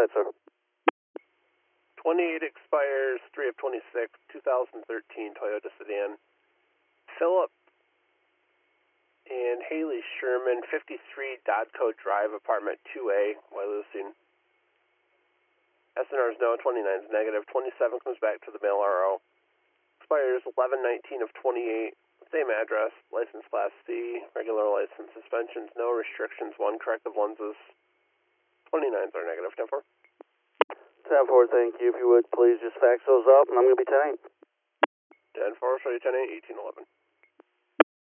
ahead, sir. 28 expires 3 of 26, 2013 Toyota sedan. Philip and Haley Sherman, 53 Dodco Drive, apartment 2A, Wyalusing. SNR is no, 29 is negative, 27 comes back to the mail RO. Expires 11/19 of 28, same address, license class C, regular license, suspensions, no restrictions, 1 corrective lenses. 29s are negative, 10-4. 10-4, thank you. If you would, please just fax those up, and I'm going to be 10-8. 10-4, show you 10-8, 18-11.